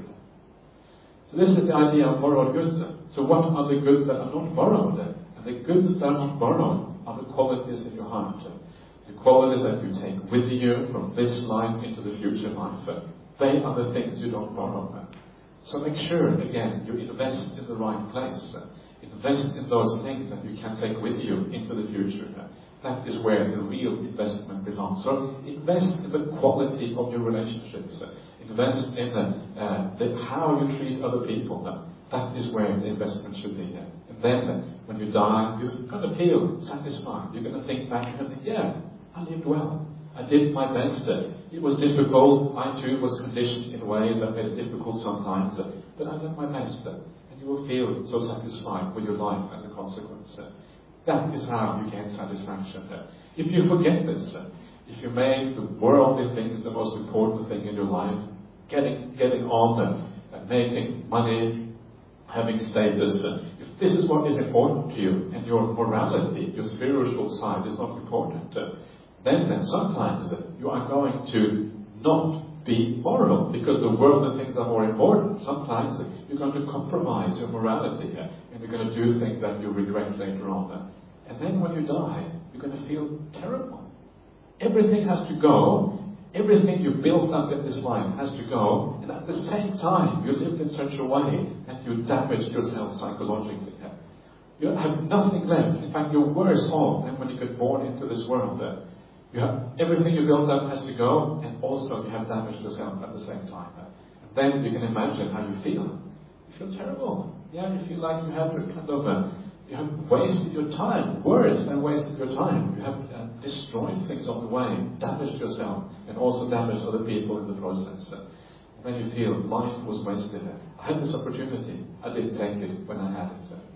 So this is the idea of borrowed goods. So what are the goods that are not borrowed? And the goods that are not borrowed are the qualities in your heart. The qualities that you take with you from this life into the future life. They are the things you don't borrow. So make sure, again, you invest in the right place. Invest in those things that you can take with you into the future. That is where the real investment belongs. So invest in the quality of your relationships. Invest in the, uh, the, how you treat other people. That is where the investment should be. And then, when you die, you're going to feel satisfied. You're going to think back and think, yeah, I lived well. I did my best. It was difficult. I too was conditioned in ways that made it difficult sometimes. But I did my best. And you will feel so satisfied with your life as a consequence. That is how you gain satisfaction. If you forget this, if you make the worldly things the most important thing in your life, getting getting on, and making money, having status, if this is what is important to you, and your morality, your spiritual side is not important, then, then sometimes you are going to not be moral, because the worldly things are more important. Sometimes you're going to compromise your morality, and you're going to do things that you regret later on. And then when you die, you're going to feel terrible. Everything has to go. Everything you built up in this life has to go. And at the same time, you lived in such a way that you damaged yourself psychologically. You have nothing left. In fact, you're worse off than when you got born into this world. You have everything you built up has to go, and also you have damaged yourself at the same time. And then you can imagine how you feel. You feel terrible. Yeah, you feel like you have a kind of a, you have wasted your time, worse than wasted your time. You have uh, destroyed things on the way, damaged yourself, and also damaged other people in the process. Uh, and then you feel life was wasted. I had this opportunity, I didn't take it when I had it. Uh.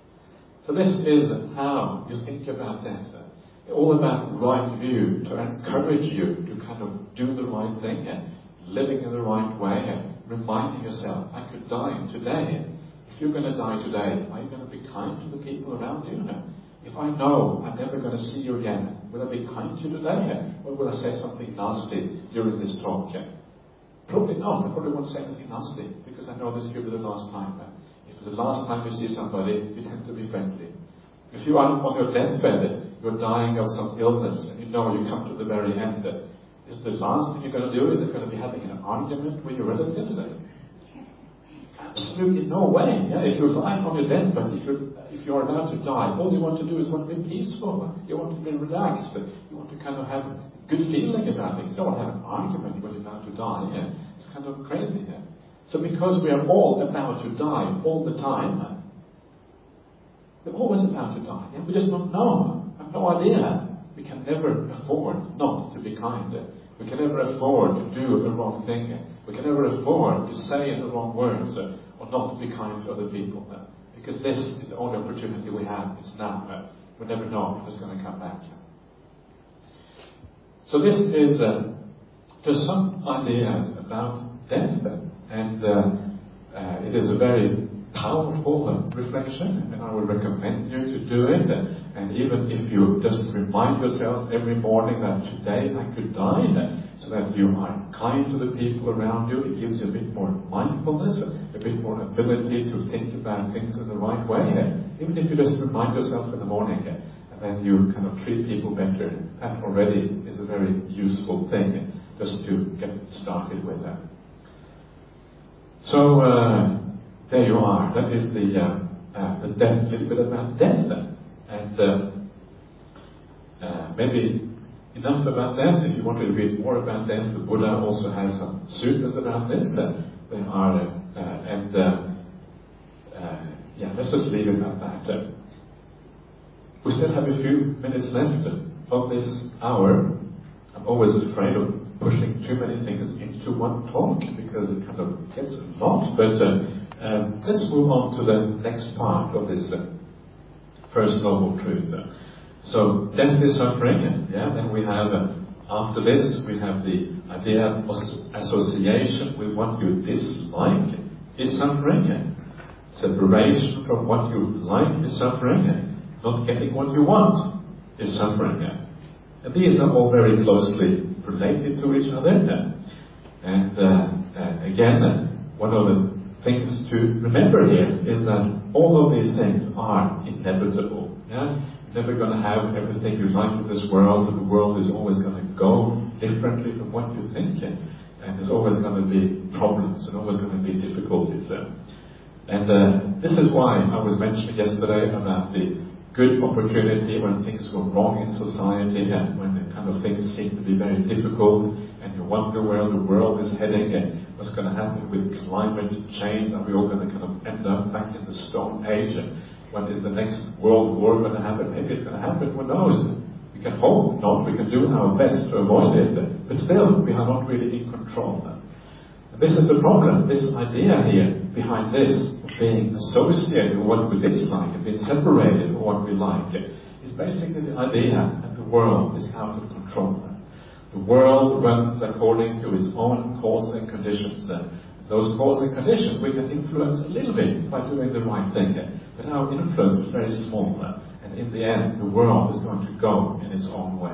So this is how you think about death. Uh, all about the right view, to encourage you to kind of do the right thing, uh, living in the right way, uh, reminding yourself, I could die today. If you're going to die today, are you going to be kind to the people around you? If I know I'm never going to see you again, will I be kind to you today? Or will I say something nasty during this talk? Probably not. I probably won't say anything nasty, because I know this will be the last time. If it's the last time you see somebody, you tend to be friendly. If you are on your deathbed, you're dying of some illness, and you know you come to the very end, is the last thing you're going to do, is it going to be having an argument with your relatives? Absolutely no way. Yeah, if you're lying on your deathbed, if you're if you're about to die, all you want to do is want to be peaceful. You want to be relaxed. You want to kind of have a good feeling about it. You don't want to have an argument when you're about to die. Yeah? It's kind of crazy. Yeah? So because we are all about to die all the time, we're always about to die. Yeah? We just don't know. I have no idea. We can never afford not to be kind. We can never afford to do the wrong thing. We can never afford to say the wrong words uh, or not to be kind to other people. Uh, because this is the only opportunity we have. It's now. Uh, we never know if it's going to come back. So this is uh, just some ideas about death. And uh, uh, it is a very powerful uh, reflection. And I would recommend you to do it. Uh, and even if you just remind yourself every morning that today I could die, uh, so that you are kind to the people around you, it gives you a bit more mindfulness, a bit more ability to think about things in the right way. Uh, even if you just remind yourself in the morning, uh, and then you kind of treat people better, that already is a very useful thing uh, just to get started with that. So uh, there you are. That is the uh, uh, the death, a little bit about death. Uh, and uh, uh, maybe enough about that. If you want to read more about that, the Buddha also has some sutras about this. Uh, they are, uh, uh, and uh, uh, yeah, let's just leave it at that. Uh, We still have a few minutes left of this hour. I'm always afraid of pushing too many things into one talk because it kind of gets a lot. But uh, um, let's move on to the next part of this uh, first noble truth. So death is suffering. Yeah. Then we have uh, after this we have the idea of association with what you dislike is suffering. Separation from what you like is suffering. Not getting what you want is suffering. And these are all very closely related to each other. And uh, uh, again, uh, one of the things to remember here is that all of these things are inevitable. Yeah? You're never going to have everything you like in this world, and the world is always going to go differently from what you think. And there's always going to be problems and always going to be difficulties. Uh, and uh, this is why I was mentioning yesterday about the good opportunity when things go wrong in society and when the kind of things seem to be very difficult and you wonder where the world is heading and what's going to happen with climate change. Are we all going to kind of end up back in the Stone Age? And when is the next world war going to happen? Maybe it's going to happen, who knows? We can hope not, we can do our best to avoid it, but still we are not really in control. And this is the problem, this idea here behind this, being associated with what we dislike and being separated from what we like, is basically the idea that the world is out of control. The world runs according to its own cause and conditions. Those cause and conditions we can influence a little bit by doing the right thing, but our influence is very small, and in the end the world is going to go in its own way.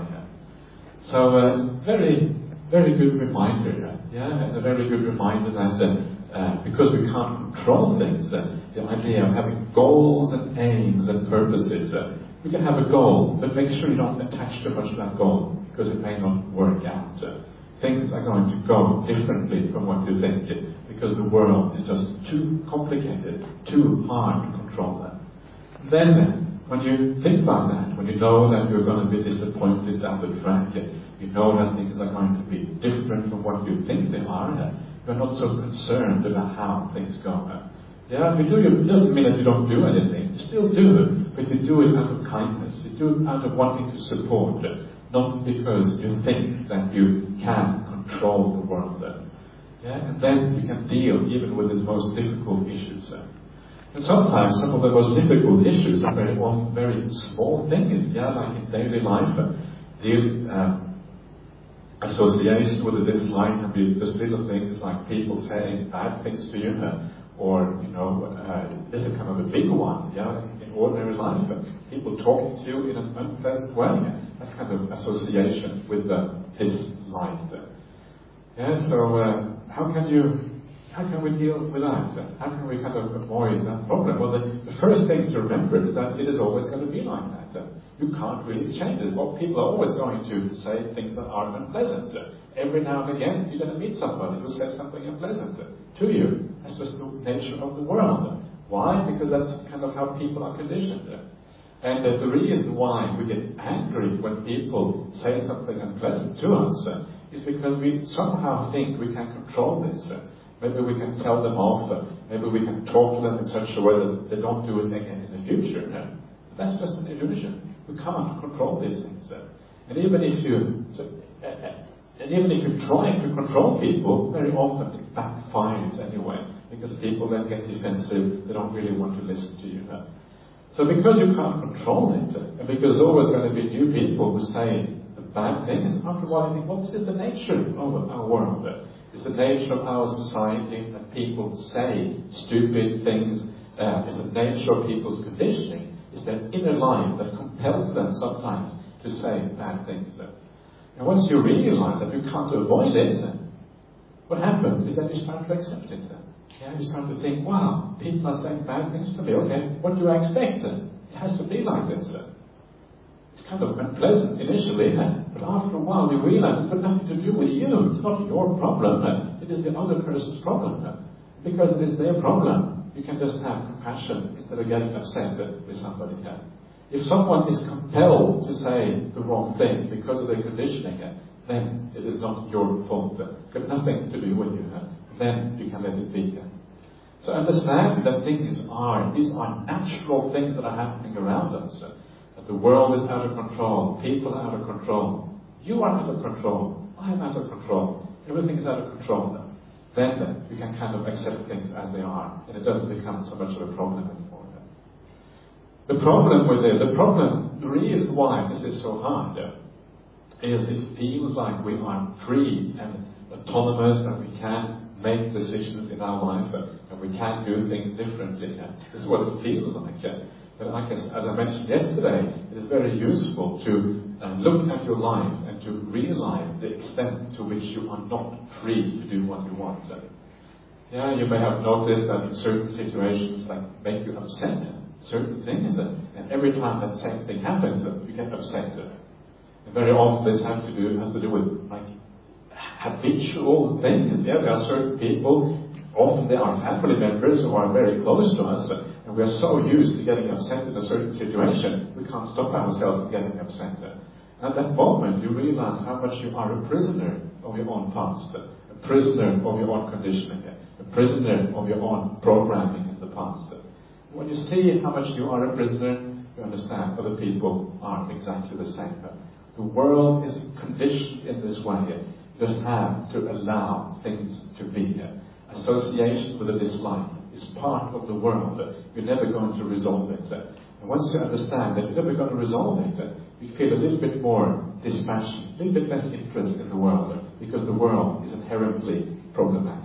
So a uh, very, very good reminder, yeah, and a very good reminder that uh, Uh, because we can't control things, uh, the idea of having goals and aims and purposes. Uh, we can have a goal, but make sure you don't attach too much to that goal, because it may not work out. Uh, things are going to go differently from what you think, uh, because the world is just too complicated, too hard to control that. Then, uh, when you think about that, when you know that you're going to be disappointed down the track, uh, you know that things are going to be different from what you think they are, uh, you're not so concerned about how things go. Yeah, if you do, it doesn't mean that you don't do anything. You still do it, but you do it out of kindness. You do it out of wanting to support it, not because you think that you can control the world. Yeah, and then you can deal even with its most difficult issues. And sometimes some of the most difficult issues are very often very small things. Yeah, like in daily life, deal. Um, Association with a dislike can be just little things like people saying bad things to you, uh, or, you know, uh, this is kind of a big one, yeah, in ordinary life. Uh, people talking to you in an unpleasant way, uh, that's kind of association with the dislike. Uh, yeah, so uh, how can you, how can we deal with that? Uh, how can we kind of avoid that problem? Well, the, the first thing to remember is that it is always going to be like that. Uh, You can't really change this. Well, people are always going to say things that are unpleasant. Every now and again, you're going to meet somebody who says something unpleasant to you. That's just the nature of the world. Why? Because that's kind of how people are conditioned. And uh, the reason why we get angry when people say something unpleasant to us uh, is because we somehow think we can control this. Uh, maybe we can tell them off. Uh, maybe we can talk to them in such a way that they don't do it again in the future. Uh, that's just an illusion. We can't control these things. Uh, and even if you so, uh, uh, and even if you try to control people, very often it backfires anyway, because people then get defensive, they don't really want to listen to you. Uh. So because you can't control it, uh, and because there's always going to be new people who say the bad things, after a while you think, what is the nature of our world? Uh, it's the nature of our society that people say stupid things, uh, it's the nature of people's conditioning. It's their inner life that compels them sometimes to say bad things. And once you realize that you can't avoid it, what happens is that you start to accept it. Yeah, you start to think, wow, people are saying bad things to me. Okay, what do I expect? It has to be like this. It's kind of unpleasant initially, but after a while you realize it's got nothing to do with you. It's not your problem. It is the other person's problem. Because it is their problem, you can just have compassion instead of getting upset with somebody else. If someone is compelled to say the wrong thing because of their conditioning, then it is not your fault. It's got nothing to do with you. Then you can let it be. So understand that things are, these are natural things that are happening around us. That the world is out of control, people are out of control, you are out of control, I am out of control, everything is out of control now. Then uh, you can kind of accept things as they are, and it doesn't become so much of a problem anymore. The problem with it, the problem, the reason why this is so hard uh, is it feels like we are free and autonomous and we can make decisions in our life uh, and we can do things differently. Uh, this is what it feels like. Uh, but like as, as I mentioned yesterday, it is very useful to uh, look at your life and to realize the extent to which you are not free to do what you want. Uh, yeah, you may have noticed that in certain situations like make you upset, certain things, uh, and every time that same thing happens, uh, you get upset. Uh, and very often this has to do has to do with like habitual things. Yeah, there are certain people, often they are family members who are very close to us, uh, and we are so used to getting upset in a certain situation, we can't stop ourselves from getting upset. Uh, At that moment, you realize how much you are a prisoner of your own past, uh, a prisoner of your own conditioning, uh, a prisoner of your own programming in the past. Uh, When you see how much you are a prisoner, you understand other people are exactly the same. The world is conditioned in this way. You just have to allow things to be. Association with a dislike is part of the world. You're never going to resolve it. And once you understand that you're never going to resolve it, you feel a little bit more dispassion, a little bit less interest in the world, because the world is inherently problematic.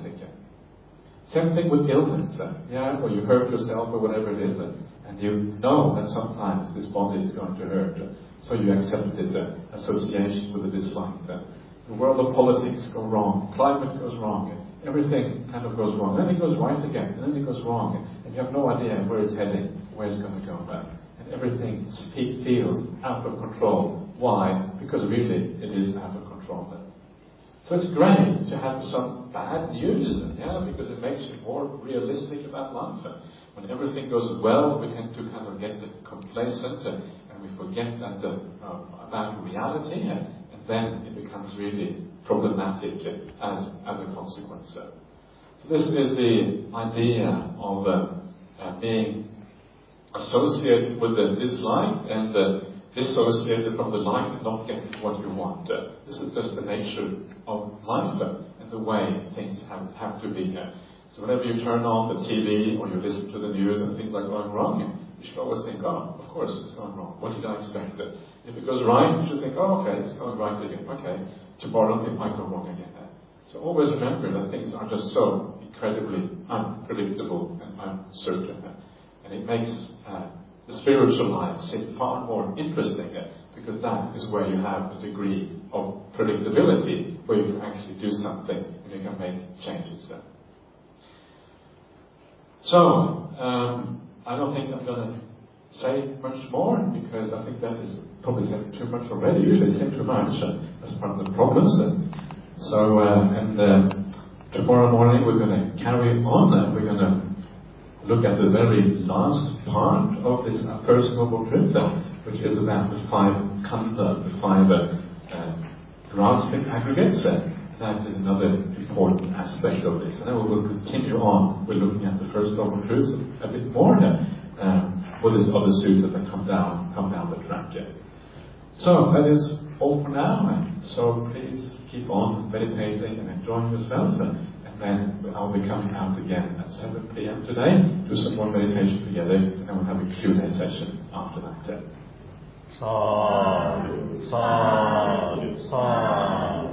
Same thing with illness, uh, yeah, or you hurt yourself or whatever it is, uh, and you know that sometimes this body is going to hurt, uh, so you accept it, uh, association with a dislike. Uh, the world of politics go wrong, climate goes wrong, uh, everything kind of goes wrong, then it goes right again, and then it goes wrong, uh, and you have no idea where it's heading, where it's going to go, uh, and everything feels out of control. Why? Because really it is out of control. Uh, So it's great to have some bad news, yeah, because it makes you more realistic about life. When everything goes well, we tend to kind of get complacent and, and we forget that the, uh, about reality, and, and then it becomes really problematic as, as a consequence. So this is the idea of uh, uh, being associated with the dislike and uh, dissociated from the light and not getting what you want. Uh, this is just the nature of life uh, and the way things have, have to be. Uh, so whenever you turn on the T V or you listen to the news and things are going wrong, you should always think, oh, of course it's going wrong. What did I expect? Uh, if it goes right, you should think, oh, okay, it's going right again. Okay, tomorrow it might go wrong again. Uh, so always remember that things are just so incredibly unpredictable and uncertain. Uh, and it makes uh, the spiritual life seems far more interesting uh, because that is where you have a degree of predictability where you can actually do something and you can make changes. Uh. So, um, I don't think I'm going to say much more because I think that is probably saying too much already. Usually say too much. Uh, that's part of the problems. Uh. So, uh, and uh, tomorrow morning we're going to carry on. Uh, we're going to look at the very last part of this uh, First Noble Truth, uh, which is about the five khandhas, the five uh, uh, grasping aggregates. Uh, that is another important aspect of this. And then we will continue on. We're looking at the First Noble Truths a bit more uh, um, with this other sutras that come down, come down the track. Uh. So that is all for now. Uh, so please keep on meditating and enjoying yourself. Uh, Then I'll be coming out again at seven p.m. today, do some more meditation together, and then we'll have a Q and A session after that. Sadhu, sadhu, sadhu.